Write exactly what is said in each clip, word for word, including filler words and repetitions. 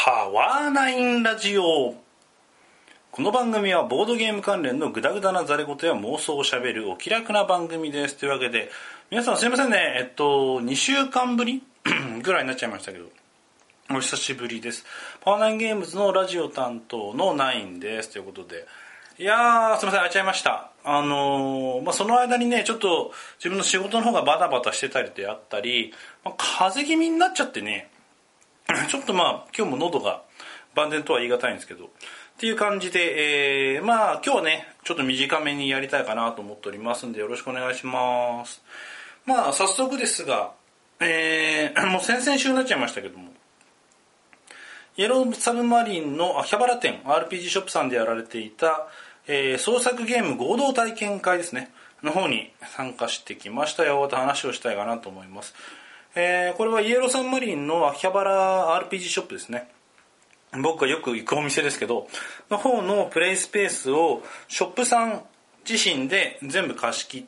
パワーナインラジオ。この番組はボードゲーム関連のグダグダなザレ言や妄想をしゃべるお気楽な番組です。というわけで皆さんすいませんね、えっとにしゅうかんぶりぐらいになっちゃいましたけど、お久しぶりです。パワーナインゲームズのラジオ担当のナインです。ということで、いやーすいません、空いちゃいました。あのーまあ、その間にねちょっと自分の仕事の方がバタバタしてたりであったり、まあ、風邪気味になっちゃってね、ちょっとまあ今日も喉が万全とは言い難いんですけどっていう感じで、えー、まあ今日はねちょっと短めにやりたいかなと思っておりますんでよろしくお願いします。まあ早速ですが、えー、もう先々週になっちゃいましたけども、イエローサブマリンの秋葉原店 アールピージー ショップさんでやられていた、えー、創作ゲーム合同体験会ですねの方に参加してきましたよと話をしたいかなと思います。えー、これはイエローサブマリンの秋葉原 アールピージー ショップですね、僕がよく行くお店ですけどの方のプレイスペースをショップさん自身で全部貸し切って、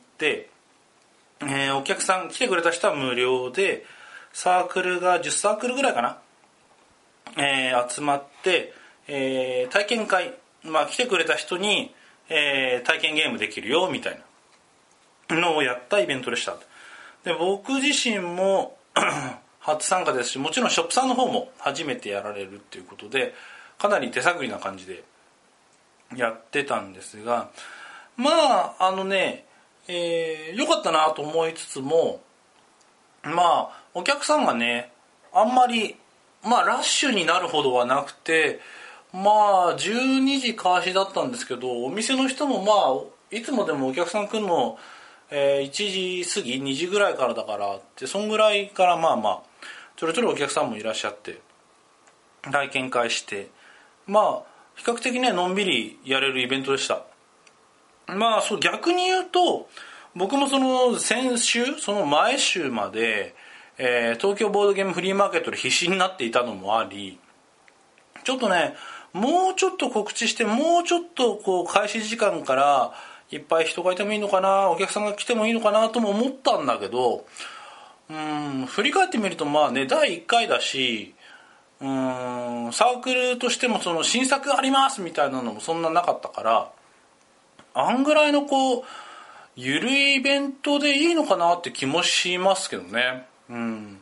えー、お客さん来てくれた人は無料で、サークルがじゅっサークルぐらいかな、えー、集まって、えー、体験会、まあ、来てくれた人に、えー、体験ゲームできるよみたいなのをやったイベントでした。で僕自身も初参加ですし、もちろんショップさんの方も初めてやられるっていうことでかなり手探りな感じでやってたんですが、まああのね、えー、よかったなと思いつつも、まあお客さんがねあんまりまあラッシュになるほどはなくて、まあじゅうにじ開始だったんですけど、お店の人もまあいつもでもお客さん来るのえー、いちじ過ぎにじぐらいからだからってそんぐらいからまあまあちょろちょろお客さんもいらっしゃって体験会して、まあ比較的ねのんびりやれるイベントでした。まあそう逆に言うと僕もその先週その前週まで、えー、東京ボードゲームフリーマーケットで必死になっていたのもあり、ちょっとねもうちょっと告知してもうちょっとこう開始時間からいっぱい人がいてもいいのかな、お客さんが来てもいいのかなとも思ったんだけど、うーん振り返ってみるとまあねだいいっかいだし、うーんサークルとしてもその新作ありますみたいなのもそんななかったから、あんぐらいのこうゆるいイベントでいいのかなって気もしますけどね。うん。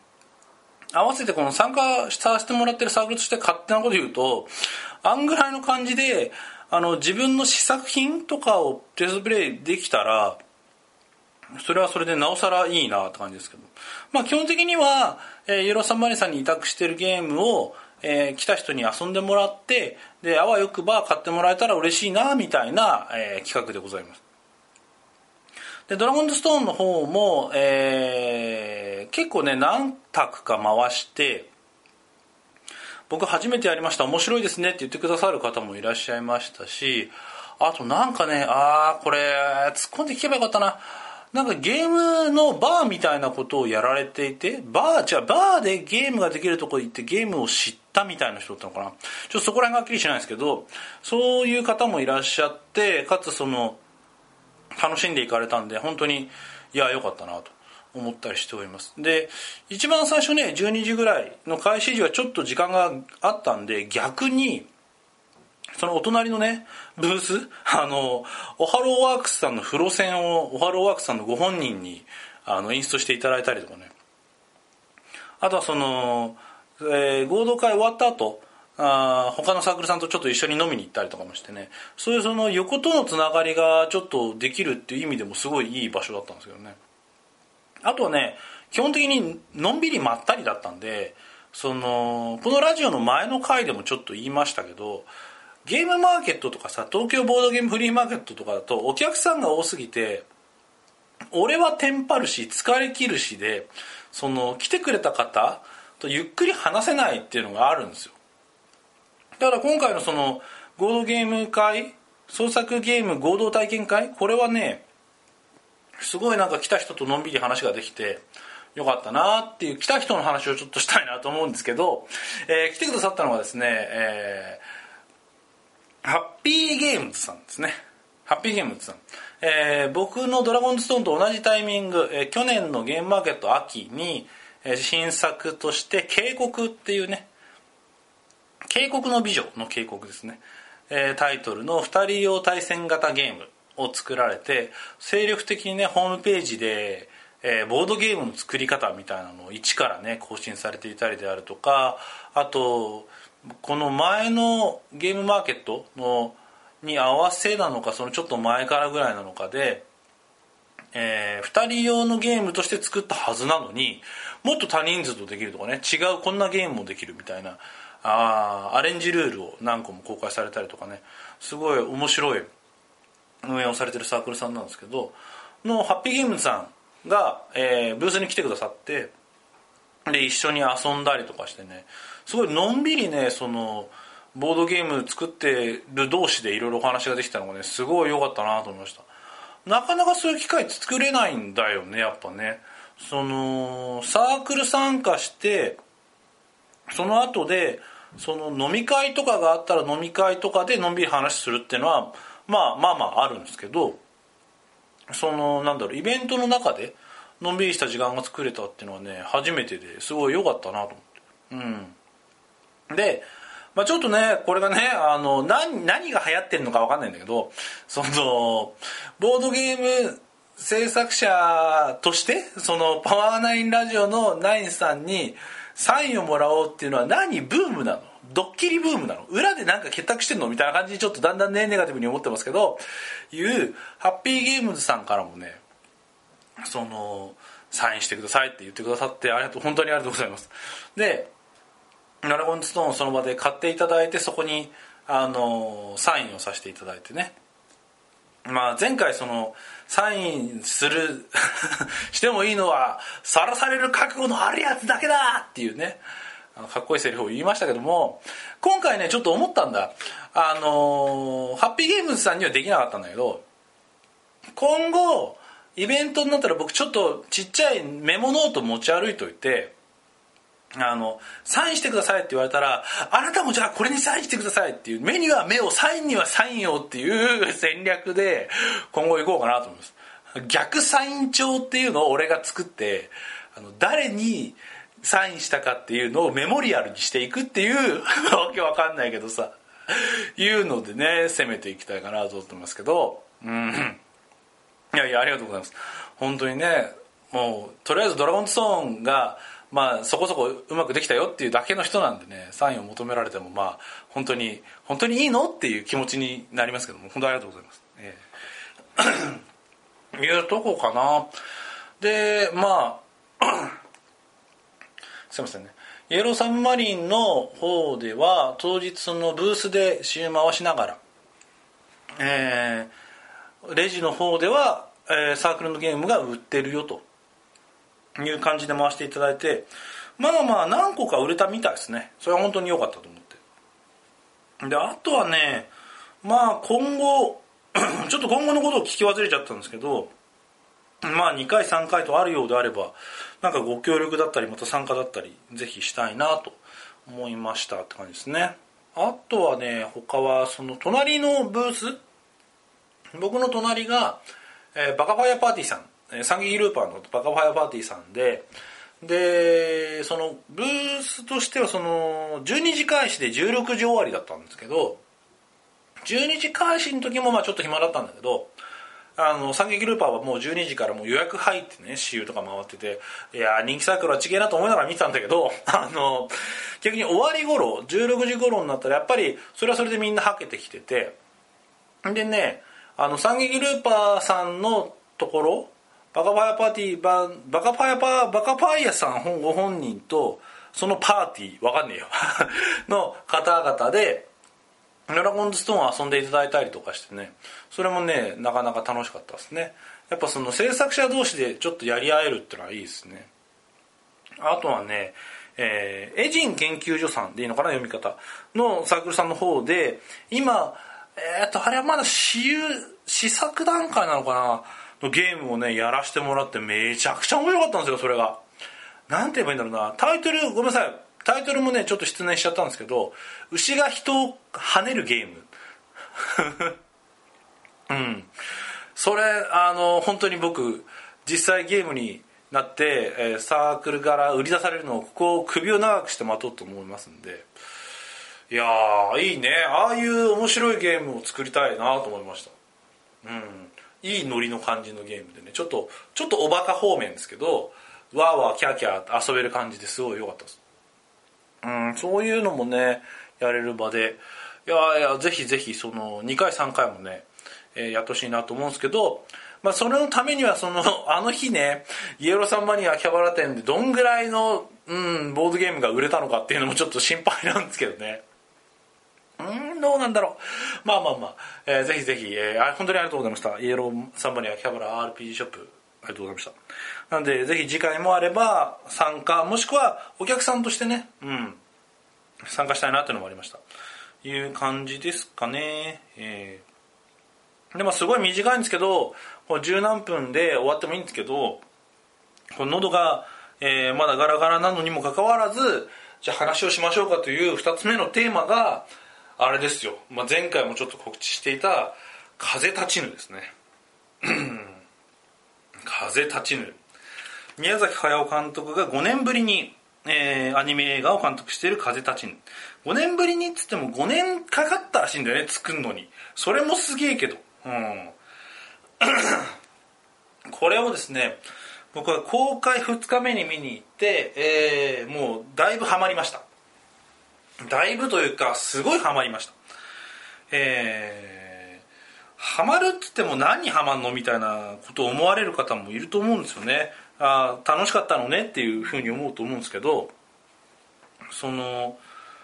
合わせてこの参加させてもらってるサークルとして勝手なこと言うと、あんぐらいの感じであの自分の試作品とかをテストプレイできたらそれはそれでなおさらいいなって感じですけど、まあ基本的には、えー、イエローサンマリンさんに委託してるゲームを、えー、来た人に遊んでもらって、であわよくば買ってもらえたら嬉しいなみたいな、えー、企画でございます。でドラゴンズストーンの方も、えー、結構ね何択か回して、僕初めてやりました面白いですねって言ってくださる方もいらっしゃいましたし、あとなんかね、あーこれ突っ込んで聞けばよかったな、なんかゲームのバーみたいなことをやられていて、バーじゃあバーでゲームができるところ行ってゲームを知ったみたいな人だったのかな、ちょっとそこら辺がはっきりしないんですけど、そういう方もいらっしゃって、かつその楽しんでいかれたんで本当にいや良かったなと思ったりしております。で一番最初ねじゅうにじぐらいの開始時はちょっと時間があったんで、逆にそのお隣のねブース、あのオハローワークスさんの風呂線をオハローワークスさんのご本人にあのインストしていただいたりとかね、あとはその、えー、合同会終わった後あ他のサークルさんとちょっと一緒に飲みに行ったりとかもしてね、そういうその横とのつながりがちょっとできるっていう意味でもすごいいい場所だったんですけどね。あとはね基本的にのんびりまったりだったんで、そのこのラジオの前の回でもちょっと言いましたけど、ゲームマーケットとかさ東京ボードゲームフリーマーケットとかだとお客さんが多すぎて俺はテンパるし疲れ切るしで、その来てくれた方とゆっくり話せないっていうのがあるんですよ。だから今回のその合同ゲーム会、創作ゲーム合同体験会、これはねすごいなんか来た人とのんびり話ができてよかったなっていう、来た人の話をちょっとしたいなと思うんですけど、えー、来てくださったのはですね、えー、ハッピーゲームズさんですね。ハッピーゲームズさん、えー、僕のドラゴンズストーンと同じタイミング、えー、去年のゲームマーケット秋に、えー、新作として渓谷っていうね、 警告の美女の警告ですね、えー、タイトルのふたり用対戦型ゲームを作られて、精力的にねホームページで、えー、ボードゲームの作り方みたいなのを一からね更新されていたりであるとか、あとこの前のゲームマーケットのに合わせなのか、そのちょっと前からぐらいなのかで、えー、ふたり用のゲームとして作ったはずなのにもっと多人数とできるとかね、違うこんなゲームもできるみたいなあアレンジルールを何個も公開されたりとかね、すごい面白い運営をされてるサークルさんなんですけどのハッピーゲームズさんが、えー、ブースに来てくださって、で一緒に遊んだりとかしてね、すごいのんびりねそのボードゲーム作ってる同士でいろいろお話ができたのがねすごい良かったなと思いました。なかなかそういう機会作れないんだよねやっぱね。そのサークル参加してその後でその飲み会とかがあったら飲み会とかでのんびり話するっていうのはまあまあまああるんですけど、そのなんだろうイベントの中でのんびりした時間が作れたっていうのはね初めてですごい良かったなと思って、うん、で、まあ、ちょっとねこれがねあの 何, 何が流行ってるのか分かんないんだけど、そのボードゲーム制作者としてそのパワーナインラジオのナインさんにサインをもらおうっていうのは何ブームなの、ドッキリブームなの、裏でなんか結託してんのみたいな感じにちょっとだんだんねネガティブに思ってますけど、いうハッピーゲームズさんからもねそのサインしてくださいって言ってくださって、ありがとう本当にありがとうございます。でドラゴンズストーンをその場で買っていただいて、そこにあのサインをさせていただいてね、まあ前回そのサインするしてもいいのはさらされる覚悟のあるやつだけだっていうねあのかっこいいセリフを言いましたけども、今回ねちょっと思ったんだ。あのハッピーゲームズさんにはできなかったんだけど、今後イベントになったら僕ちょっとちっちゃいメモノート持ち歩いといて、あのサインしてくださいって言われたら、あなたもじゃあこれにサインしてくださいっていう、目には目をサインにはサインをっていう戦略で今後行こうかなと思います。逆サイン帳っていうのを俺が作って、あの誰にサインしたかっていうのをメモリアルにしていくっていうわけわかんないけどさいうのでね攻めていきたいかなと思ってますけど、うんいやいやありがとうございます。本当にねもうとりあえずドラゴンズストーンがまあそこそこうまくできたよっていうだけの人なんでね、サインを求められてもまあ本当に本当にいいのっていう気持ちになりますけども、本当にありがとうございます、えー、いうとこかな。でまあすいませんね、イエローサブマリンの方では当日そのブースで シーエム 回しながら、えー、レジの方では、えー、サークルのゲームが売ってるよという感じで回していただいて、まあまあ何個か売れたみたいですね。それは本当に良かったと思って。であとはねまあ今後ちょっと今後のことを聞き忘れちゃったんですけど、まあにかいさんかいとあるようであればなんかご協力だったりまた参加だったりぜひしたいなと思いましたって感じですね。あとはね他はその隣のブース、僕の隣が、えー、バカファイアパーティーさん、三撃ルーパーのバカファイアパーティーさんで、でそのブースとしてはそのじゅうにじ開始でじゅうろくじ終わりだったんですけど、じゅうにじ開始の時もまあちょっと暇だったんだけど、あの三撃ルーパーはもうじゅうにじからもう予約入ってね シーユー とか回ってて、いや人気サークルはちげえなと思いながら見てたんだけど、あの逆に終わり頃じゅうろくじ頃になったらやっぱりそれはそれでみんなはけてきてて、でねあの三撃ルーパーさんのところバカファイアパーティーババカファイアパーバカファイアさんご本人とそのパーティーわかんねえよの方々でドラゴンズストーンを遊んでいただいたりとかしてね、それもねなかなか楽しかったですね。やっぱその制作者同士でちょっとやり合えるってのはいいですね。あとはね、えー、エジン研究所さんでいいのかな読み方のサークルさんの方で今えー、っとあれはまだ試遊試作段階なのかなのゲームをねやらせてもらってめちゃくちゃ面白かったんですよ。それがなんて言えばいいんだろうな、タイトルごめんなさいタイトルもねちょっと失念しちゃったんですけど、牛が人を跳ねるゲームうんそれあの本当に僕実際ゲームになって、えー、サークルから売り出されるのをここ首を長くして待とうと思いますんで、 いやーいいね、ああいう面白いゲームを作りたいなと思いました。うん、いいノリの感じのゲームでね、ちょっとちょっとおバカ方面ですけど、わーわーキャーキャー遊べる感じですごい良かったです。うん、そういうのもねやれる場で、いやいやぜひぜひそのにかいさんかいもね、えー、やってほしいなと思うんですけど、まあ、それのためにはそのあの日ねイエローサンマニア秋葉原店でどんぐらいの、うん、ボードゲームが売れたのかっていうのもちょっと心配なんですけどね。うんどうなんだろう。まあまあまあ、えー、ぜひぜひ、えー、本当にありがとうございました。イエローサンマニア秋葉原 アールピージー ショップありがとうございました。なんでぜひ次回もあれば参加もしくはお客さんとしてね、うん、参加したいなっていうのもありました。いう感じですかね。えー、でもすごい短いんですけど十何分で終わってもいいんですけど、この喉が、えー、まだガラガラなのにもかかわらずじゃあ話をしましょうかというふたつめのテーマがあれですよ、まあ、前回もちょっと告知していた風立ちぬですね風立ちぬ、宮崎駿監督がごねんぶりに、えー、アニメ映画を監督している風立ちぬ。ごねんぶりにっつってもごねんかかったらしいんだよね作るのに。それもすげえけど、うんこれをですね僕は公開ふつかめに見に行って、えー、もうだいぶハマりました。だいぶというかすごいハマりました。えー、ハマるって言っても何にハマるのみたいなことを思われる方もいると思うんですよね。あ楽しかったのねっていうふうに思うと思うんですけど、その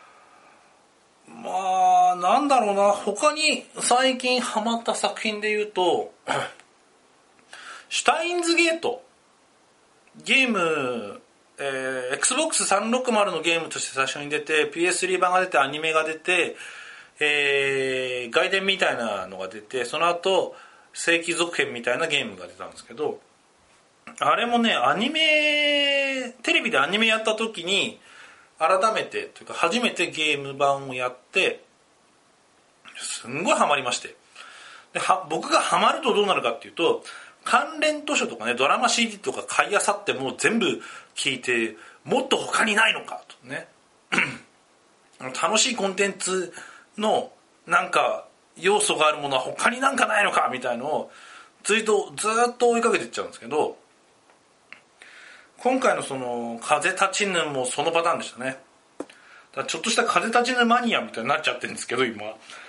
まあなんだろうな、他に最近ハマった作品で言うとシュタインズゲートゲーム、えー、エックスボックスさんびゃくろくじゅう のゲームとして最初に出て ピーエススリー 版が出てアニメが出て、えー、外伝みたいなのが出て、その後正規続編みたいなゲームが出たんですけど、あれもねアニメテレビでアニメやった時に改めてというか初めてゲーム版をやってすんごいハマりまして、では僕がハマるとどうなるかっていうと関連図書とかねドラマ シーディー とか買い漁ってもう全部聞いてもっと他にないのかとね楽しいコンテンツのなんか要素があるものは他になんかないのかみたいのをずっとずっと追いかけていっちゃうんですけど、今回のその風立ちぬもそのパターンでしたね。だからちょっとした風立ちぬマニアみたいになっちゃってるんですけど今、うん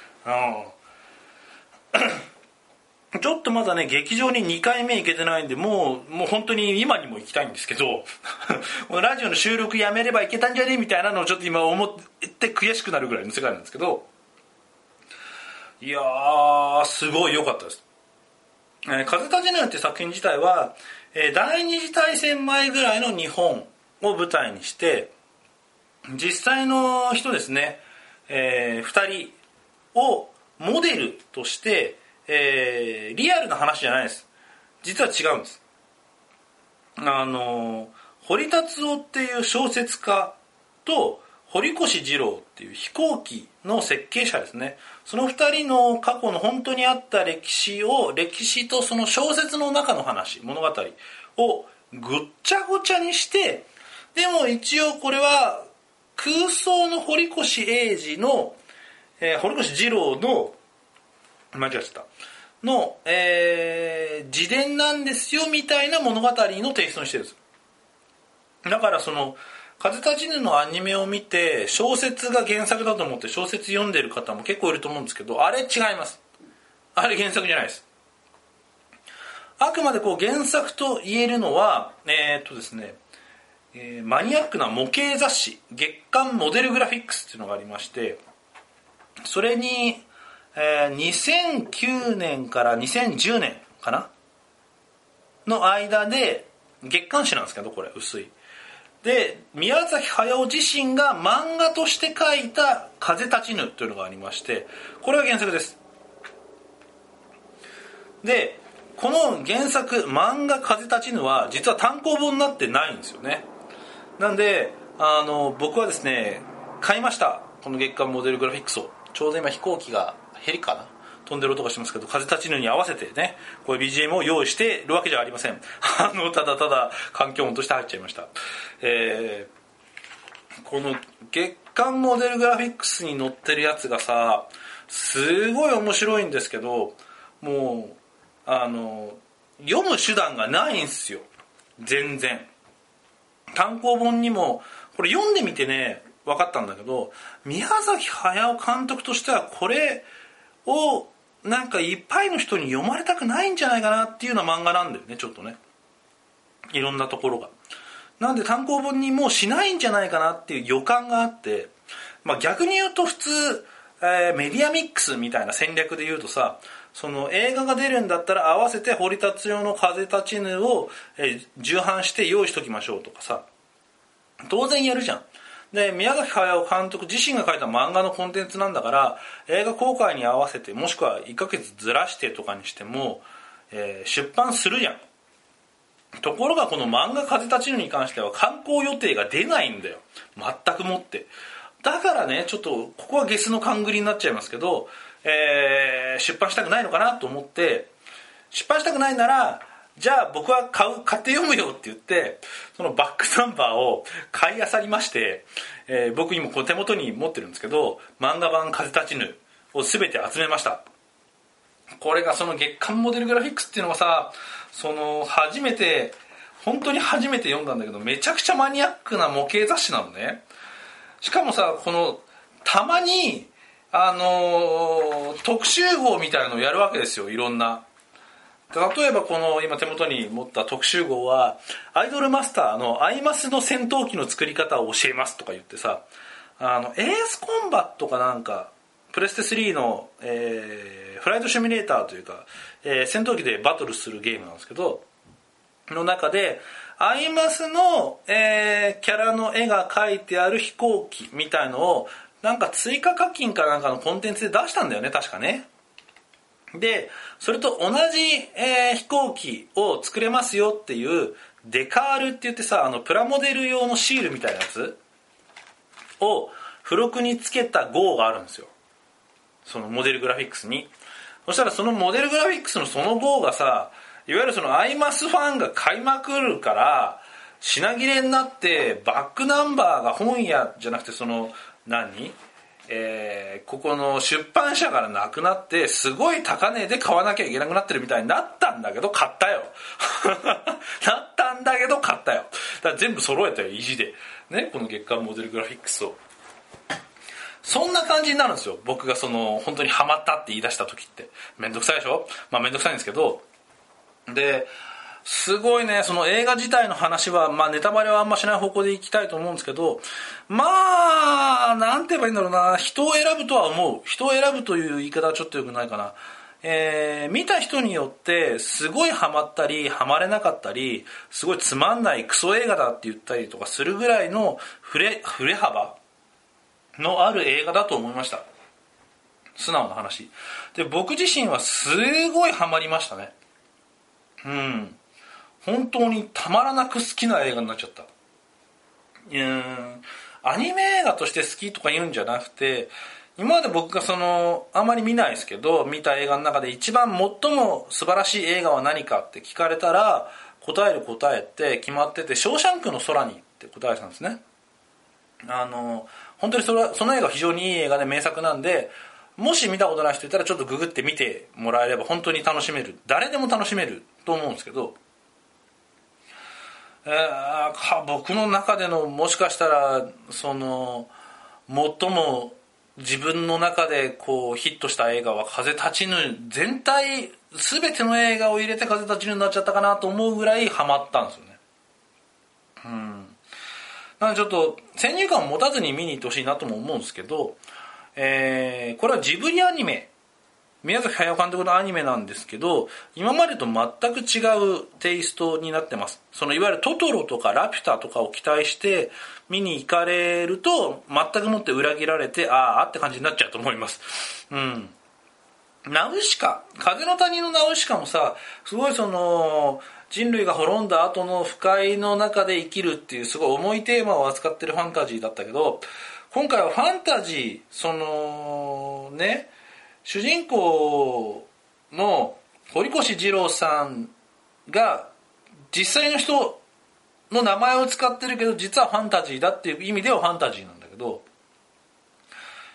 ちょっとまだね劇場ににかいめ行けてないんでもう、もう本当に今にも行きたいんですけどラジオの収録やめればいけたんじゃねえみたいなのをちょっと今思って悔しくなるぐらいの世界なんですけど、いやーすごい良かったです。えー、風立ちぬって作品自体は、えー、第二次大戦前ぐらいの日本を舞台にして実際の人ですね、えー、ふたりをモデルとしてえー、リアルな話じゃないです。実は違うんです。あの堀達夫っていう小説家と堀越二郎っていう飛行機の設計者ですね、そのふたりの過去の本当にあった歴史を歴史とその小説の中の話物語をぐっちゃごちゃにして、でも一応これは空想の堀越英二の、えー、堀越二郎の間違えちゃったの、えー、自伝なんですよみたいな物語のテイストにしてるんです。だからその風立ちぬのアニメを見て小説が原作だと思って小説読んでる方も結構いると思うんですけど、あれ違います。あれ原作じゃないです。あくまでこう原作と言えるのはえー、っとですね、えー、マニアックな模型雑誌月刊モデルグラフィックスっていうのがありまして、それにえー、にせんきゅうねんからにせんじゅうねんかなの間で月刊誌なんですけど、これ薄いで宮崎駿自身が漫画として書いた風立ちぬというのがありまして、これが原作です。でこの原作漫画風立ちぬは実は単行本になってないんですよね。なんであの僕はですね買いました、この月刊モデルグラフィックスを。ちょうど今飛行機がヘリかな飛んでる音がしますけど、風立ちぬに合わせてねこういう ビージーエム を用意してるわけじゃありませんあのただただ環境音として入っちゃいました。えー、この月刊モデルグラフィックスに載ってるやつがさ、すごい面白いんですけど、もうあの読む手段がないんすよ。全然。単行本にもこれ読んでみてね分かったんだけど、宮崎駿監督としてはこれをなんかいっぱいの人に読まれたくないんじゃないかなっていうような漫画なんだよね。ちょっとね、いろんなところが。なんで単行本にもうしないんじゃないかなっていう予感があって、まあ、逆に言うと普通、えー、メディアミックスみたいな戦略で言うとさ、その映画が出るんだったら合わせて堀達夫の風立ちぬを、えー、重版して用意しときましょうとかさ、当然やるじゃん。で、宮崎駿監督自身が書いた漫画のコンテンツなんだから、映画公開に合わせてもしくはいっかげつずらしてとかにしても、えー、出版するじゃん。ところがこの漫画風立ちぬに関しては刊行予定が出ないんだよ。全くもって。だからね、ちょっとここはゲスの勘繰りになっちゃいますけど、えー、出版したくないのかなと思って、出版したくないならじゃあ僕は買う買って読むよって言って、そのバックナンバーを買い漁りまして、えー、僕今この手元に持ってるんですけど、漫画版風立ちぬを全て集めました。これがその月刊モデルグラフィックスっていうのがさ、その初めて本当に初めて読んだんだけど、めちゃくちゃマニアックな模型雑誌なのね。しかもさ、このたまにあのー、特集号みたいなのをやるわけですよ。いろんな、例えばこの今手元に持った特集号はアイドルマスターのアイマスの戦闘機の作り方を教えますとか言ってさ、あのエースコンバットかなんかプレステスリーの、えー、フライトシミュレーターというか、えー、戦闘機でバトルするゲームなんですけど、の中でアイマスの、えー、キャラの絵が描いてある飛行機みたいのをなんか追加課金かなんかのコンテンツで出したんだよね、確かね。でそれと同じ、えー、飛行機を作れますよっていうデカールって言ってさ、あのプラモデル用のシールみたいなやつを付録につけた号があるんですよ、そのモデルグラフィックスに。そしたらそのモデルグラフィックスのその号がさ、いわゆるそのアイマスファンが買いまくるから品切れになって、バックナンバーが本屋じゃなくてその何えー、ここの出版社からなくなって、すごい高値で買わなきゃいけなくなってるみたいになったんだけど買ったよなったんだけど買ったよ。だから全部揃えたよ、意地でね、この月刊モデルグラフィックスを。そんな感じになるんですよ、僕がその本当にハマったって言い出した時って。めんどくさいでしょ。まあめんどくさいんですけど、ですごいね、その映画自体の話は、まあネタバレはあんましない方向でいきたいと思うんですけど、まあなんて言えばいいんだろうな、人を選ぶとは思う。人を選ぶという言い方はちょっと良くないかな。えー、見た人によってすごいハマったりハマれなかったり、すごいつまんないクソ映画だって言ったりとかするぐらいの振れ振れ幅のある映画だと思いました。素直な話で、僕自身はすごいハマりましたね。うん、本当にたまらなく好きな映画になっちゃった。うん、アニメ映画として好きとか言うんじゃなくて、今まで僕がそのあんまり見ないですけど、見た映画の中で一番最も素晴らしい映画は何かって聞かれたら、答える答えって決まってて、ショーシャンクの空にって答えたんですね。あの本当にそれその映画は非常にいい映画で名作なんで、もし見たことない人いたらちょっとググって見てもらえれば本当に楽しめる、誰でも楽しめると思うんですけど、えー、僕の中でのもしかしたらその最も自分の中でこうヒットした映画は風立ちぬ、全体全ての映画を入れて風立ちぬになっちゃったかなと思うぐらいハマったんですよね。うん、なのでちょっと先入観を持たずに見に行ってほしいなとも思うんですけど、えー、これはジブリアニメ、宮崎駿監督のアニメなんですけど、今までと全く違うテイストになってます。そのいわゆるトトロとかラピュタとかを期待して見に行かれると、全くもって裏切られて、ああって感じになっちゃうと思います。うん。ナウシカ、風の谷のナウシカもさ、すごいその人類が滅んだ後の不快の中で生きるっていうすごい重いテーマを扱ってるファンタジーだったけど、今回はファンタジー、そのね、主人公の堀越二郎さんが実際の人の名前を使ってるけど、実はファンタジーだっていう意味ではファンタジーなんだけど、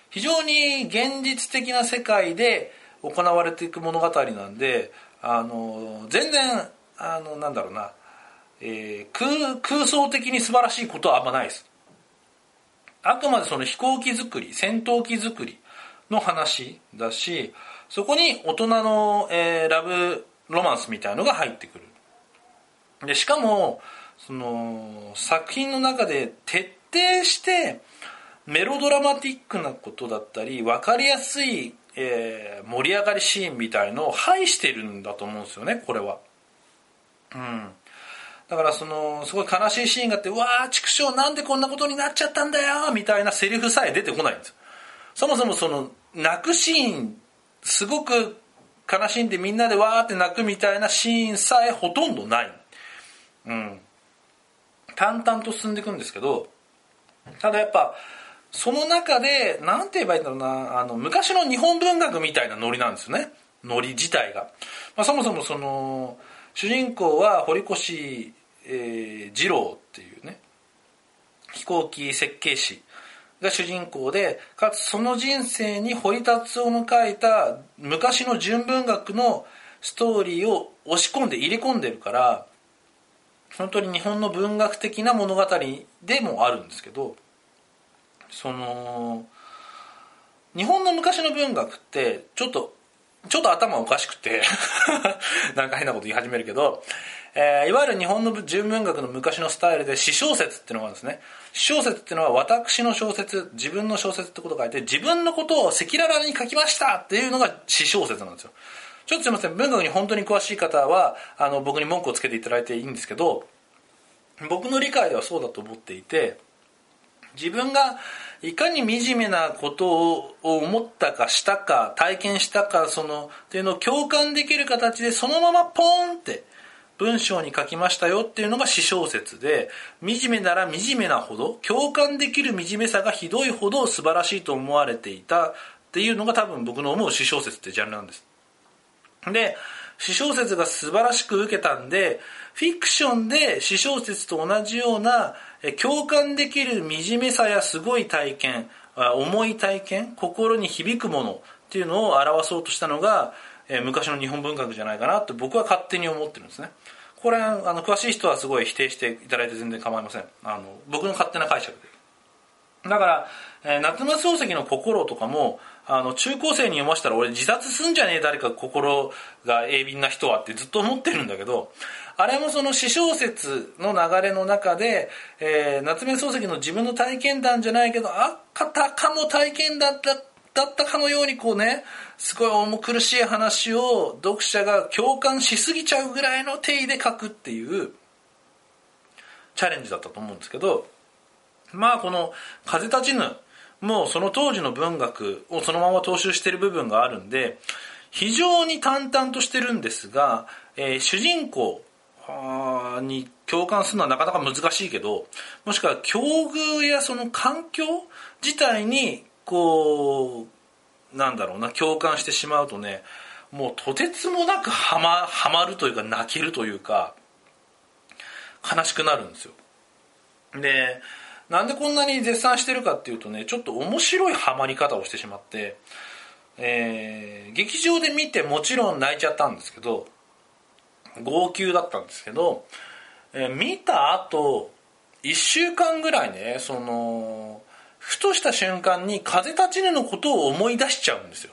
非常に現実的な世界で行われていく物語なんで、あの全然あのなんだろうな、えー、空, 空想的に素晴らしいことはあんまないです。あくまでその飛行機作り、戦闘機作りの話だし、そこに大人の、えー、ラブロマンスみたいのが入ってくる。でしかもその作品の中で徹底してメロドラマティックなことだったり分かりやすい、えー、盛り上がりシーンみたいのを排してるんだと思うんですよね、これは。うん。だからそのすごい悲しいシーンがあって、うわー畜生なんでこんなことになっちゃったんだよみたいなセリフさえ出てこないんですよ。そもそもその泣くシーン、すごく悲しんでみんなでわーって泣くみたいなシーンさえほとんどない。うん。淡々と進んでいくんですけど、ただやっぱその中でなんて言えばいいんだろうな、あの昔の日本文学みたいなノリなんですよね、ノリ自体が。まあ、そもそもその主人公は堀越、えー、二郎っていうね飛行機設計士が主人公で、かつその人生に堀達夫の書いた昔の純文学のストーリーを押し込んで入れ込んでるから、本当に日本の文学的な物語でもあるんですけど、その日本の昔の文学ってちょっとちょっと頭おかしくてなんか変なこと言い始めるけど、えー、いわゆる日本の純文学の昔のスタイルで詩小説っていうのがあるんですね。詩小説っていうのは私の小説、自分の小説ってことを書いて、自分のことを赤裸々に書きましたっていうのが詩小説なんですよ。ちょっとすいません、文学に本当に詳しい方はあの僕に文句をつけていただいていいんですけど、僕の理解ではそうだと思っていて、自分がいかに惨めなことを思ったかしたか体験したかそのっていうのを共感できる形でそのままポーンって文章に書きましたよっていうのが詩小説で、惨めなら惨めなほど共感できる惨めさがひどいほど素晴らしいと思われていたっていうのが多分僕の思う詩小説ってジャンルなんです。で、詩小説が素晴らしく受けたんで、フィクションで詩小説と同じような共感できる惨めさやすごい体験、重い体験、心に響くものっていうのを表そうとしたのが昔の日本文学じゃないかなと僕は勝手に思ってるんですね。これあの詳しい人はすごい否定していただいて全然構いません。あの僕の勝手な解釈で。だから、えー、夏目漱石の心とかもあの中高生に読ませたら俺自殺すんじゃねえ誰か心が鋭敏な人はってずっと思ってるんだけど、あれもその詩小説の流れの中で、えー、夏目漱石の自分の体験談じゃないけどあったかの体験だっただったかのようにこうね、すごい重苦しい話を読者が共感しすぎちゃうぐらいの定義で書くっていうチャレンジだったと思うんですけど、まあこの風立ちぬもうその当時の文学をそのまま踏襲している部分があるんで非常に淡々としてるんですが、えー、主人公に共感するのはなかなか難しいけど、もしくは境遇やその環境自体にこうなんだろうな共感してしまうとね、もうとてつもなくハマ、ハマるというか泣けるというか悲しくなるんですよ。でなんでこんなに絶賛してるかっていうとね、ちょっと面白いハマり方をしてしまって、えー、劇場で見てもちろん泣いちゃったんですけど、号泣だったんですけど、えー、見た後いっしゅうかんぐらいね、そのふとした瞬間に風立ちぬのことを思い出しちゃうんですよ。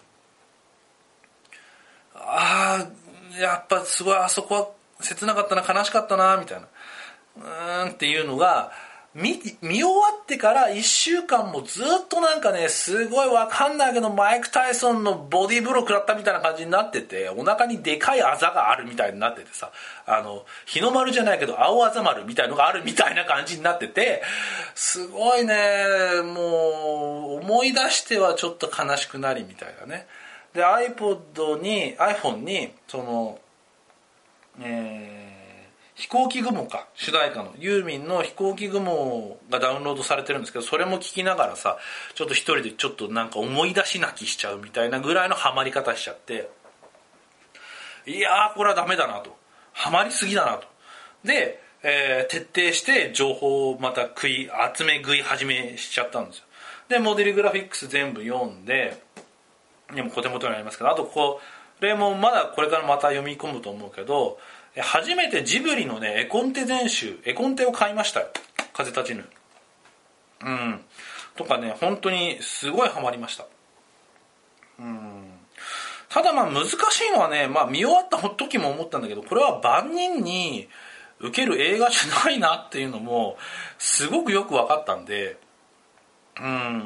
ああやっぱすごいあそこは切なかったな悲しかったなみたいなうーんっていうのが 見, 見終わってからいっしゅうかんもずっとなんかね、すごいわかんないけどマイク・タイソンのボディーブロー食らったみたいな感じになってて、お腹にでかいあざがあるみたいになっててさ、あの日の丸じゃないけど青あざ丸みたいのがあるみたいな感じになってて、すごいね、もう思い出してはちょっと悲しくなりみたいなね。で iPod に iPhone にそのえー飛行機雲か主題歌のユーミンの飛行機雲がダウンロードされてるんですけど、それも聞きながらさ、ちょっと一人でちょっとなんか思い出し泣きしちゃうみたいなぐらいのハマり方しちゃって、いやーこれはダメだなと、ハマりすぎだなと。で、えー、徹底して情報をまた食い集め食い始めしちゃったんですよ。 でモデルグラフィックス全部読んで、でも手元にありますけど、あとこれもまだこれからまた読み込むと思うけど、初めてジブリのね絵コンテ全集、絵コンテを買いましたよ、風立ちぬ。うんとかね、本当にすごいハマりました。うん。ただまあ難しいのはね、まあ見終わった時も思ったんだけど、これは万人に受ける映画じゃないなっていうのもすごくよく分かったんで、うん。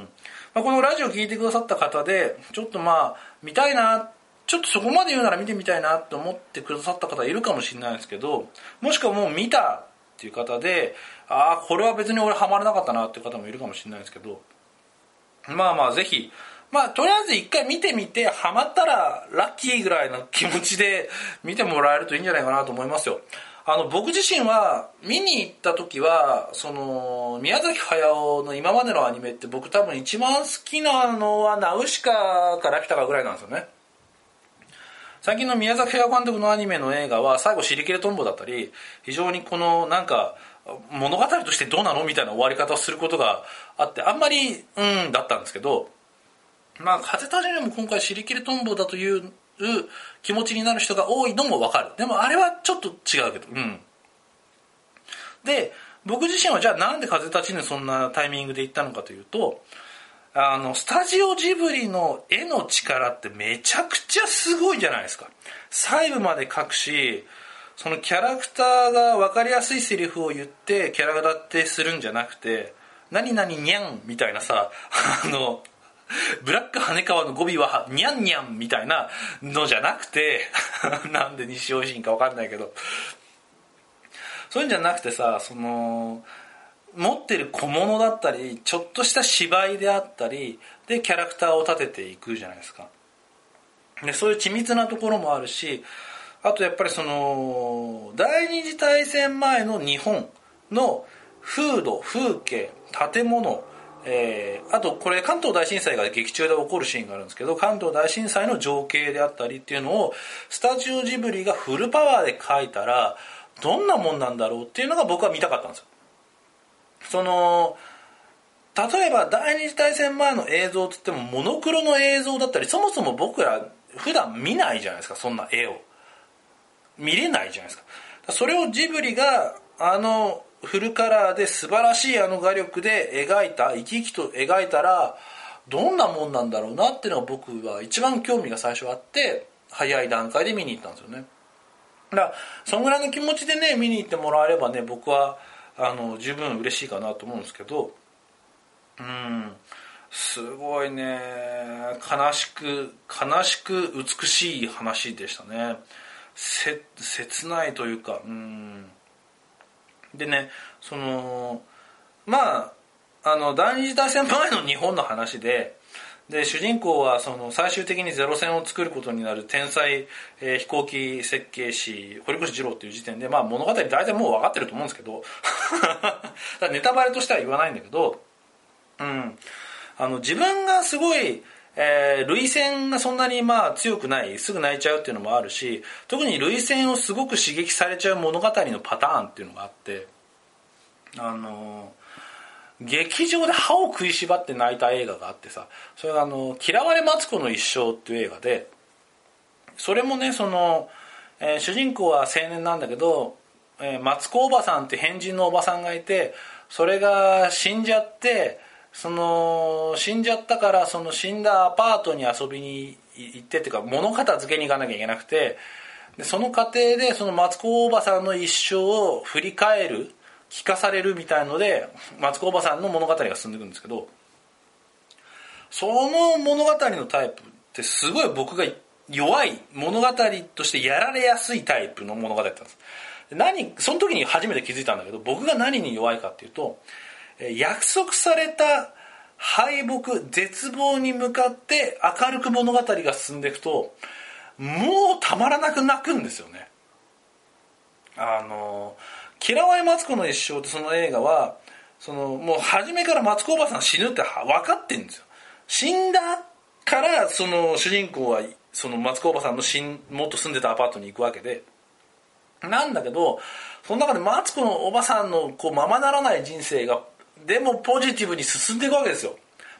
まあ、このラジオ聞いてくださった方で、ちょっとまあ見たいな、ちょっとそこまで言うなら見てみたいなって思ってくださった方いるかもしれないんですけど、もしくはもう見たっていう方で、ああこれは別に俺ハマらなかったなっていう方もいるかもしれないですけど、まあまあぜひ、まあとりあえず一回見てみて、ハマったらラッキーぐらいの気持ちで見てもらえるといいんじゃないかなと思いますよ。あの僕自身は見に行った時は、その宮崎駿の今までのアニメって、僕多分一番好きなのはナウシカかラピュタかぐらいなんですよね。最近の宮崎駿監督のアニメの映画は最後尻切れトンボだったり、非常にこのなんか物語としてどうなのみたいな終わり方をすることがあって、あんまりうんだったんですけど、まあ風立ちぬも今回尻切れトンボだという気持ちになる人が多いのも分かる。でもあれはちょっと違うけど、うんで僕自身はじゃあなんで風立ちぬそんなタイミングで行ったのかというと、あのスタジオジブリの絵の力ってめちゃくちゃすごいじゃないですか。細部まで描くし、そのキャラクターが分かりやすいセリフを言ってキャラ立てするんじゃなくて、何々にゃんみたいなさ、あのブラック羽川の語尾はにゃんにゃんみたいなのじゃなくてなんで西尾維新か分かんないけど、そういうんじゃなくてさ、その持ってる小物だったりちょっとした芝居であったりでキャラクターを立てていくじゃないですか。でそういう緻密なところもあるし、あとやっぱりその第二次大戦前の日本の風土、風景、建物、えー、あとこれ関東大震災が劇中で起こるシーンがあるんですけど、関東大震災の情景であったりっていうのをスタジオジブリがフルパワーで描いたらどんなもんなんだろうっていうのが僕は見たかったんですよ。その例えば第二次大戦前の映像って言ってもモノクロの映像だったり、そもそも僕ら普段見ないじゃないですか。そんな絵を見れないじゃないですか。それをジブリがあのフルカラーで素晴らしいあの画力で描いた、生き生きと描いたらどんなもんなんだろうなっていうのが僕は一番興味が最初あって、早い段階で見に行ったんですよね。だからそんぐらいの気持ちでね見に行ってもらえればね、僕はあの十分嬉しいかなと思うんですけど、うんすごいね、悲しく悲しく美しい話でしたね。せ切ないというか、うんでね、そのまああの第二次大戦前の日本の話で、で主人公はその最終的にゼロ戦を作ることになる天才、えー、飛行機設計士堀越二郎っていう時点で、まあ、物語大体もう分かってると思うんですけどだネタバレとしては言わないんだけど、うん、あの自分がすごい、えー、涙腺がそんなにまあ強くない、すぐ泣いちゃうっていうのもあるし、特に涙腺をすごく刺激されちゃう物語のパターンっていうのがあって、あの劇場で歯を食いしばって泣いた映画があってさ、それがあの嫌われマツコの一生っていう映画で、それもねその、えー、主人公は青年なんだけど、えー、マツコおばさんって変人のおばさんがいて、それが死んじゃって、その死んじゃったからその死んだアパートに遊びに行ってっていうか物片付けに行かなきゃいけなくて、でその過程でそのマツコおばさんの一生を振り返る、聞かされるみたいのでマツコおばさんの物語が進んでいくんですけど、その物語のタイプってすごい僕が弱い、物語としてやられやすいタイプの物語だったんです。何その時に初めて気づいたんだけど、僕が何に弱いかっていうと、約束された敗北、絶望に向かって明るく物語が進んでいくともうたまらなく泣くんですよね。あの嫌われマツコの一生ってその映画は、そのもう初めからマツコおばさん死ぬって分かってるんですよ。死んだからその主人公はそのマツコおばさんのもっと住んでたアパートに行くわけで、なんだけどその中でマツコのおばさんのこうままならない人生がでもポジティブに進んでいくわけですよ。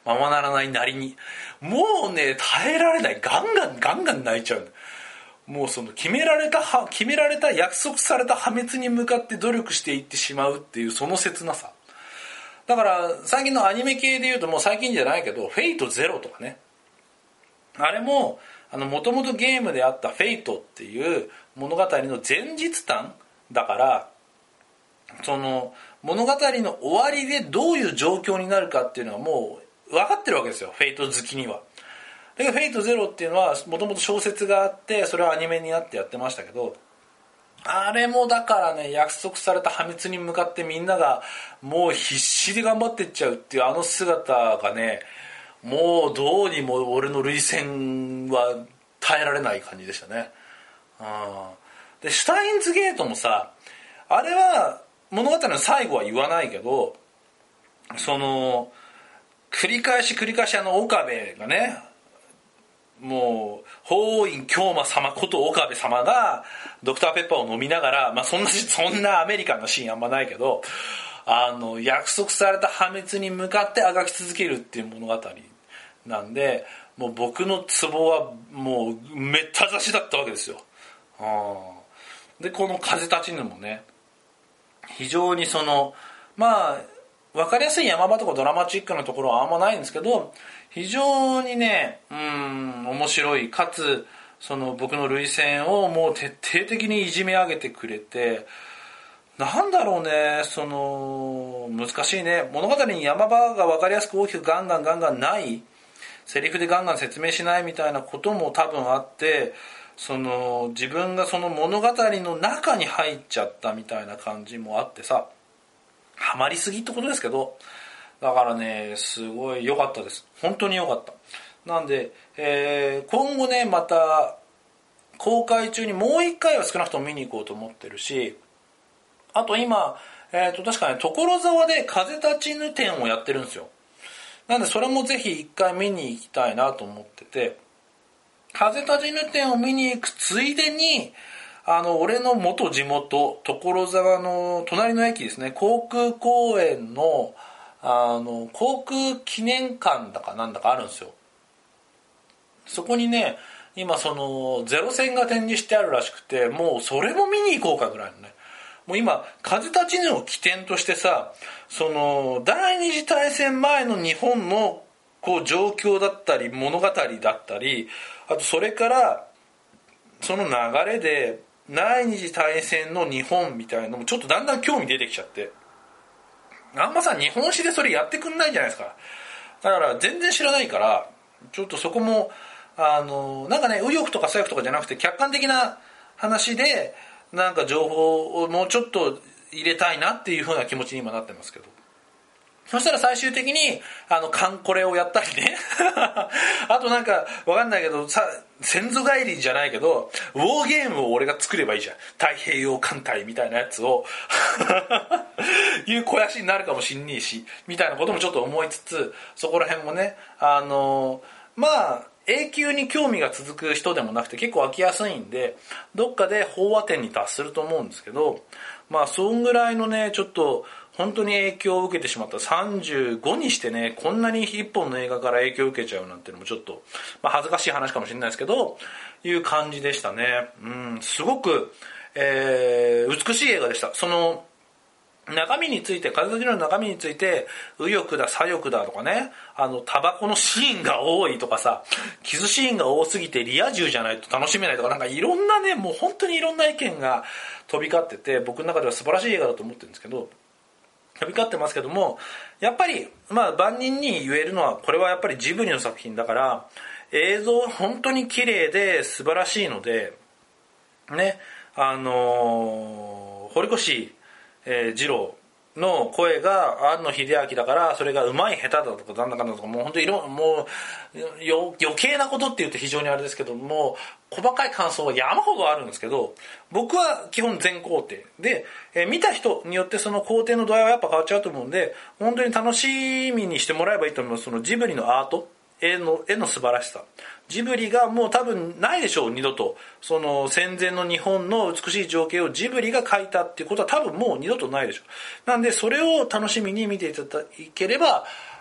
ままならないなりにもうね耐えられない、ガンガンガンガン泣いちゃう。もうその決められた決められた約束された破滅に向かって努力していってしまうっていうその切なさ。だから最近のアニメ系でいうと、もう最近じゃないけどフェイトゼロとかね、あれももともとゲームであったフェイトっていう物語の前日譚だから、その物語の終わりでどういう状況になるかっていうのはもう分かってるわけですよ、フェイト好きには。だけどフェイトゼロっていうのはもともと小説があって、それはアニメになってやってましたけど、あれもだからね、約束された破滅に向かってみんながもう必死で頑張っていっちゃうっていうあの姿がね、もうどうにも俺の涙腺は耐えられない感じでしたね。うん、でシュタインズゲートもさ、あれは物語の最後は言わないけど、その繰り返し繰り返しあの岡部がね、もう法院京馬様こと岡部様がドクターペッパーを飲みながら、まあ、そんなそんなアメリカンなシーンあんまないけど、あの約束された破滅に向かってあがき続けるっていう物語なんで、もう僕のツボはもうめった刺しだったわけですよ。でこの風立ちぬもね、非常にそのまあ分かりやすい山場とかドラマチックなところはあんまないんですけど、非常にね、うーん面白い、かつその僕の涙腺をもう徹底的にいじめ上げてくれて、なんだろうね、その難しいね、物語に山場が分かりやすく大きくガンガンガンガンない、セリフでガンガン説明しないみたいなことも多分あって、その自分がその物語の中に入っちゃったみたいな感じもあってさ、ハマりすぎってことですけど、だからねすごい良かったです、本当に良かった。なんで、えー、今後ねまた公開中にもう一回は少なくとも見に行こうと思ってるし、あと今、えー、と確かね所沢で風立ちぬ展をやってるんですよ。なんでそれもぜひ一回見に行きたいなと思ってて、風立ちぬ展を見に行くついでに、あの俺の元地元所沢の隣の駅ですね、航空公園のあの航空記念館だかなんだかあるんですよ。そこにね今そのゼロ戦が展示してあるらしくて、もうそれも見に行こうかぐらいのね、もう今風立ちぬを起点としてさ、その第二次大戦前の日本のこう状況だったり物語だったり、あとそれからその流れで第二次大戦の日本みたいなのもちょっとだんだん興味出てきちゃって、あんまさ日本史でそれやってくんないじゃないですか。だから全然知らないから、ちょっとそこもあのなんかね右翼とか左翼とかじゃなくて客観的な話でなんか情報をもうちょっと入れたいなっていう風な気持ちに今なってますけど、そしたら最終的にあのカンコレをやったりねあとなんかわかんないけどさ、先祖返りじゃないけどウォーゲームを俺が作ればいいじゃん、太平洋艦隊みたいなやつをいう肥やしになるかもしんねえしみたいなこともちょっと思いつつ、そこら辺もねあのまあ永久に興味が続く人でもなくて結構飽きやすいんで、どっかで飽和点に達すると思うんですけど、まあそんぐらいのねちょっと本当に影響を受けてしまった、さんじゅうごにしてねこんなに一本の映画から影響を受けちゃうなんていうのもちょっと、まあ、恥ずかしい話かもしれないですけどいう感じでしたね。うんすごく、えー、美しい映画でした。その中身について、風立ちぬの中身について右翼だ左翼だとかね、あのタバコのシーンが多いとかさ、キスシーンが多すぎてリア充じゃないと楽しめないとか、なんかいろんなねもう本当にいろんな意見が飛び交ってて、僕の中では素晴らしい映画だと思ってるんですけど、飛び交ってますけども、やっぱりまあ万人に言えるのはこれはやっぱりジブリの作品だから、映像本当に綺麗で素晴らしいのでね、あのー、堀越えー、二郎の声が庵野秀明だからそれがうまい下手だとかなんだかんだとか、もう本当に色もうよ余計なことって言うと非常にあれですけども、細かい感想は山ほどあるんですけど、僕は基本全肯定で、えー、見た人によってその肯定の度合いはやっぱ変わっちゃうと思うんで、本当に楽しみにしてもらえばいいと思います。そのジブリのアート絵の、絵の素晴らしさ、ジブリがもう多分ないでしょう二度と、その戦前の日本の美しい情景をジブリが描いたっていうことは多分もう二度とないでしょう。なんでそれを楽しみに見ていただければ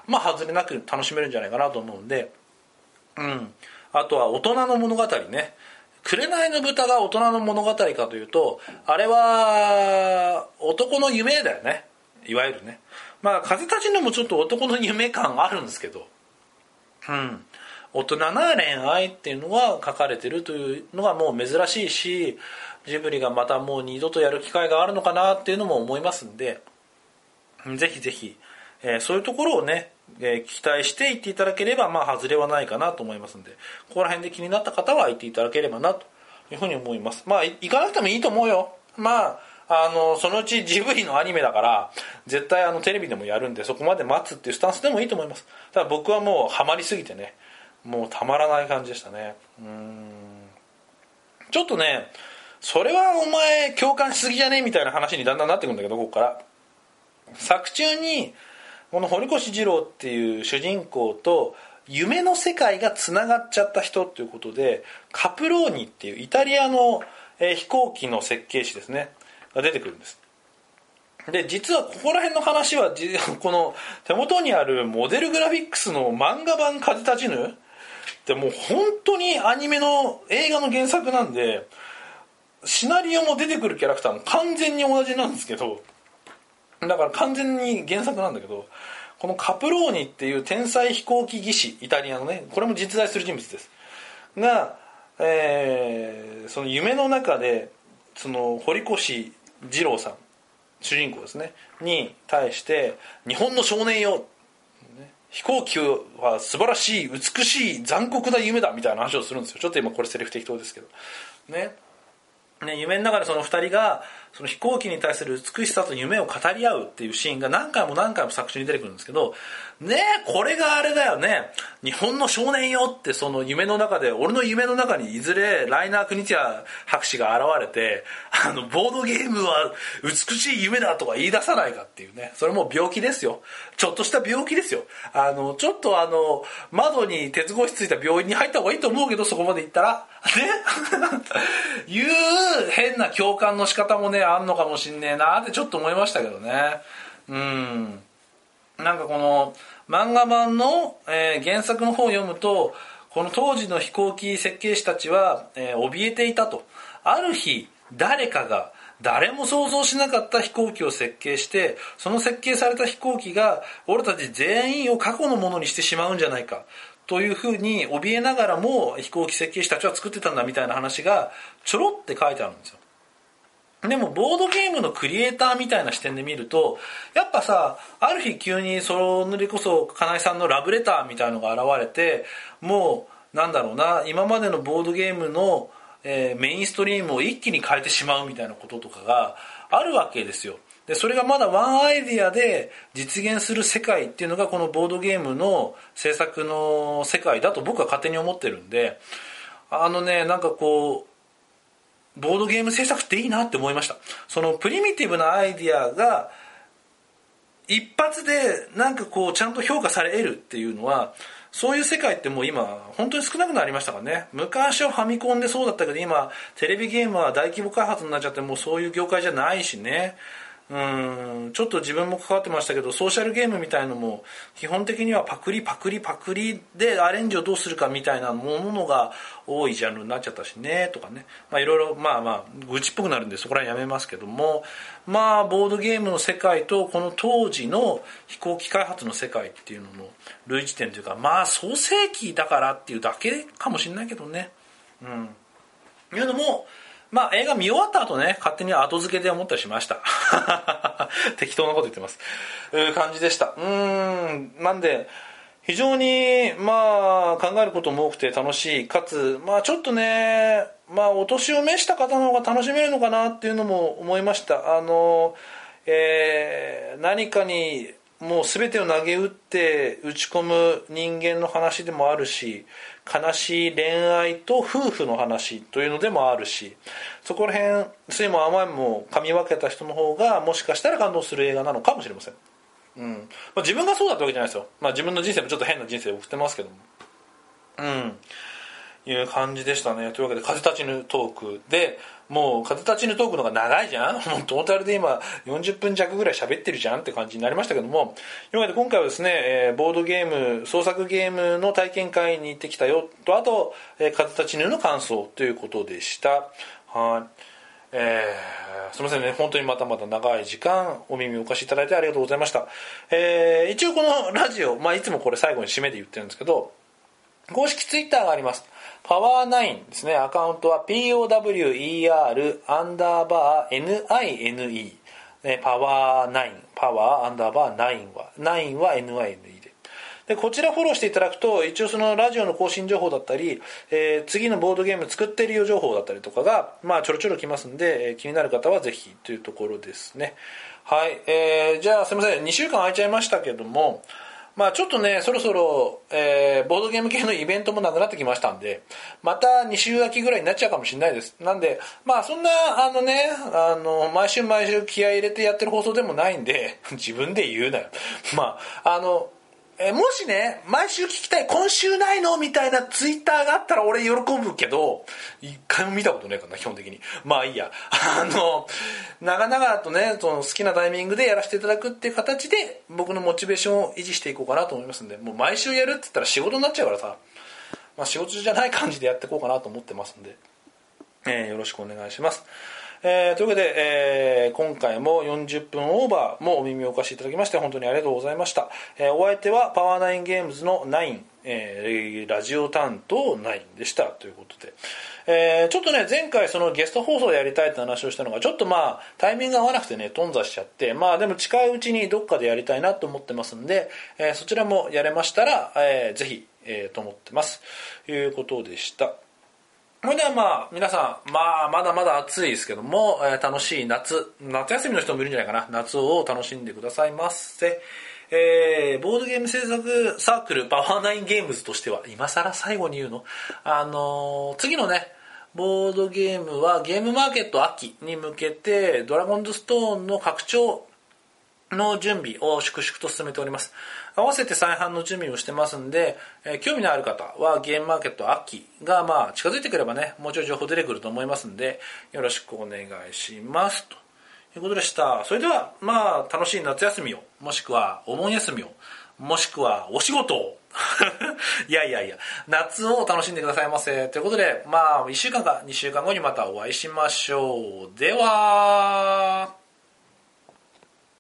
まあ外れなく楽しめるんじゃないかなと思うんで、うん、あとは大人の物語ね。紅の豚が大人の物語かというと、あれは男の夢だよね、いわゆるね。まあ風立ちぬもちょっと男の夢感あるんですけど、うん、大人な恋愛っていうのが書かれてるというのがもう珍しいし、ジブリがまたもう二度とやる機会があるのかなっていうのも思いますんで、ぜひぜひ、えー、そういうところをね、えー、期待していっていただければ、まあ外れはないかなと思いますんで、ここら辺で気になった方は行っていただければなというふうに思います。まあ行かなくてもいいと思うよ。まああのそのうちジブリのアニメだから絶対あのテレビでもやるんで、そこまで待つっていうスタンスでもいいと思います。ただ僕はもうハマりすぎてね、もうたまらない感じでしたね。うーん、ちょっとね、それはお前共感しすぎじゃねえみたいな話にだんだんなってくるんだけど、ここから作中にこの堀越二郎っていう主人公と夢の世界がつながっちゃった人ということで、カプローニっていうイタリアの飛行機の設計士ですねが出てくるんです。で実はここら辺の話はこの手元にあるモデルグラフィックスの漫画版風立ちぬってもう本当にアニメの映画の原作なんで、シナリオも出てくるキャラクターも完全に同じなんですけど、だから完全に原作なんだけど、このカプローニっていう天才飛行機技師、イタリアのね、これも実在する人物ですが、えー、その夢の中でその堀越二郎さん、主人公ですねに対して、日本の少年よ、飛行機は素晴らしい美しい残酷な夢だみたいな話をするんですよ。ちょっと今これセリフ適当ですけどね。ね、夢の中でそのふたりがその飛行機に対する美しさと夢を語り合うっていうシーンが何回も何回も作中に出てくるんですけどね。これがあれだよね、日本の少年よって、その夢の中で、俺の夢の中にいずれライナー・クニチャ博士が現れて、あのボードゲームは美しい夢だとか言い出さないかっていうね。それも病気ですよ、ちょっとした病気ですよ。あのちょっとあの窓に鉄格子ついた病院に入った方がいいと思うけど、そこまで行ったらねいう変な共感の仕方もねあんのかもしんねえなってちょっと思いましたけどね。うん、なんかこの漫画版の、えー、原作の方を読むと、この当時の飛行機設計士たちは、えー、怯えていたと。ある日誰かが誰も想像しなかった飛行機を設計して、その設計された飛行機が俺たち全員を過去のものにしてしまうんじゃないかというふうに怯えながらも飛行機設計士たちは作ってたんだみたいな話がちょろって書いてあるんですよ。でもボードゲームのクリエイターみたいな視点で見ると、やっぱさ、ある日急にそれこそ金井さんのラブレターみたいのが現れて、もうなんだろうな、今までのボードゲームの、えー、メインストリームを一気に変えてしまうみたいなこととかがあるわけですよ。でそれがまだワンアイディアで実現する世界っていうのがこのボードゲームの制作の世界だと僕は勝手に思ってるんで、あのね、なんかこうボードゲーム制作っていいなって思いました。そのプリミティブなアイディアが一発でなんかこうちゃんと評価され得るっていうのは、そういう世界ってもう今本当に少なくなりましたからね。昔はファミコンでそうだったけど、今テレビゲームは大規模開発になっちゃって、もうそういう業界じゃないしね。うーん、ちょっと自分も関わってましたけど、ソーシャルゲームみたいのも基本的にはパクリパクリパクリでアレンジをどうするかみたいなものが多いジャンルになっちゃったしねとかね、まあいろいろまあまあ愚痴っぽくなるんでそこら辺やめますけども、まあボードゲームの世界とこの当時の飛行機開発の世界っていうのの類似点というか、まあ創世記だからっていうだけかもしれないけどね。うん。いうのもまあ映画見終わった後ね、勝手に後付けで思ったりしました適当なこと言ってます、いう感じでした。うーん、なんで非常にまあ考えることも多くて楽しい、かつまあちょっとね、まあお年を召した方の方が楽しめるのかなっていうのも思いました。あの、えー、何かにもう全てを投げ打って打ち込む人間の話でもあるし、悲しい恋愛と夫婦の話というのでもあるし、そこら辺酸いも甘いも噛み分けた人の方がもしかしたら感動する映画なのかもしれません。うん、まあ、自分がそうだったわけじゃないですよ。まあ、自分の人生もちょっと変な人生を送ってますけども、うん、 いう感じでしたね。というわけで風立ちぬトークで、もう風立ちぬトークの方が長いじゃん。もうトータルで今よんじゅっぷん弱ぐらい喋ってるじゃんって感じになりましたけども、というわけで今回はですね、えー、ボードゲーム創作ゲームの体験会に行ってきたよと、あと、えー、風立ちぬの感想ということでした。はい。えー、すみませんね、本当にまたまた長い時間お耳をお貸しいただいてありがとうございました。えー、一応このラジオ、まあ、いつもこれ最後に締めで言ってるんですけど、公式ツイッターがあります。パワーナインですね。アカウントは ピーオーダブリューイーアール アンダーバー ナイン パワーナイン、パワーアンダーバーナインは、ナインは ナイン で。でこちらフォローしていただくと、一応そのラジオの更新情報だったり、えー、次のボードゲーム作ってるよ情報だったりとかが、まあちょろちょろ来ますんで、えー、気になる方はぜひというところですね。はい、えー、じゃあすみません、にしゅうかん空いちゃいましたけども、まあちょっとね、そろそろ、えー、ボードゲーム系のイベントもなくなってきましたんで、またに週空きぐらいになっちゃうかもしれないです。なんで、まあそんな、あのね、あの、毎週毎週気合い入れてやってる放送でもないんで、自分で言うなよ。まあ、あの、えもしね、毎週聞きたい、今週ないのみたいなツイッターがあったら俺喜ぶけど、一回も見たことないからな、基本的に。まあいいや。あの、長々とね、その好きなタイミングでやらせていただくっていう形で、僕のモチベーションを維持していこうかなと思いますんで、もう毎週やるって言ったら仕事になっちゃうからさ、まあ仕事じゃない感じでやっていこうかなと思ってますんで、えー、よろしくお願いします。えー、というわけで、えー、今回もよんじゅっぷんオーバーもお耳をお貸しいただきまして本当にありがとうございました。えー、お相手はパワーナインゲームズのナイン、えー、ラジオ担当ナインでしたということで、えー、ちょっとね前回そのゲスト放送をやりたいって話をしたのがちょっとまあタイミングが合わなくてね頓挫しちゃって、まあでも近いうちにどっかでやりたいなと思ってますんで、えー、そちらもやれましたら、えー、ぜひ、えー、と思ってますということでした。それではまあ皆さん、まあまだまだ暑いですけども、えー、楽しい夏、夏休みの人もいるんじゃないかな、夏を楽しんでくださいませ。えー、ボードゲーム制作サークルパワーナインゲームズとしては、今更最後に言うの、あのー、次のね、ボードゲームはゲームマーケット秋に向けて、ドラゴンズストーンの拡張の準備を粛々と進めております。合わせて再販の準備をしてますんで、えー、興味のある方はゲームマーケット秋がまあ近づいてくればね、もうちょい情報出てくると思いますんで、よろしくお願いしますということでした。それではまあ楽しい夏休みを、もしくはお盆休みを、もしくはお仕事をいやいやいや、夏を楽しんでくださいませということで、まあいっしゅうかんかにしゅうかんごにまたお会いしましょう。では。